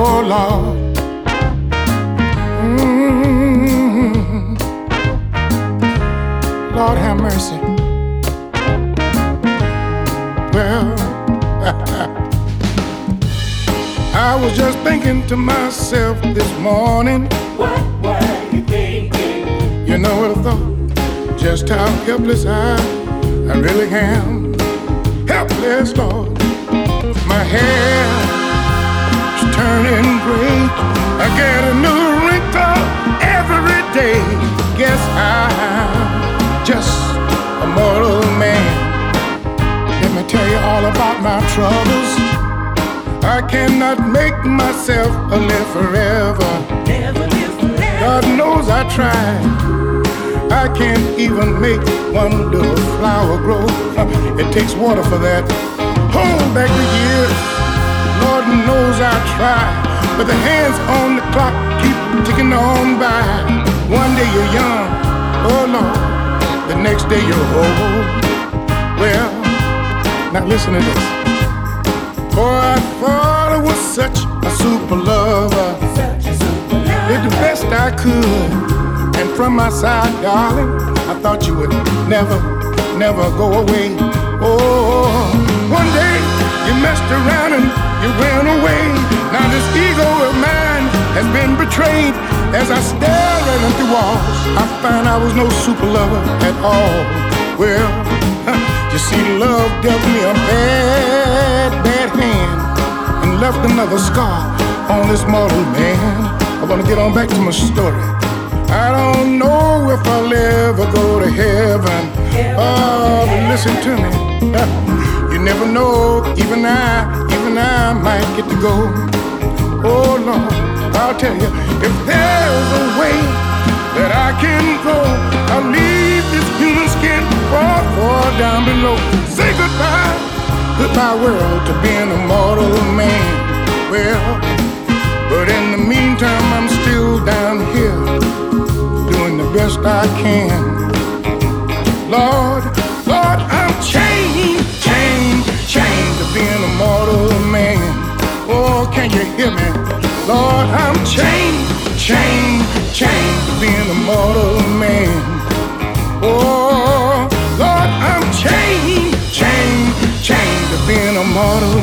Oh Lord. Lord have mercy. Well, I was just thinking to myself this morning. What were you thinking? You know what I thought? Just how helpless I really am. Helpless, Lord. My hair is turning gray. I get a new wrinkle every day. Guess I'm just a mortal man. Let me tell you all about my troubles. I cannot make myself live forever. Never live forever. God knows I tried. I can't even make one little flower grow. It takes water for that. Hold back the years. Lord knows I try, but the hands on the clock keep ticking on by. One day you're young, oh Lord. The next day you're old. Well, now listen to this. For I thought I was such a super lover. Such a super lover. Did the best I could. And from my side, darling, I thought you would never, never go away. Oh, one day you messed around and you went away. Now this ego of mine has been betrayed. As I stare at empty walls, I find I was no super lover at all. Well, you see, love dealt me a bad, bad hand and left another scar on this mortal man. I want to get on back to my story. I don't know if I'll ever go to heaven. Oh, but listen to me. You never know, even I might get to go. Oh Lord, I'll tell you, if there's a way that I can go, I'll leave this human skin far down below. Say goodbye, goodbye world, to being a mortal man. Well, but in the meantime, I'm still down here, doing the best I can. Lord, I'm chained to being a mortal man. Oh, can you hear me? Lord, I'm chained to being a mortal man. Oh, Lord, I'm chained to being a mortal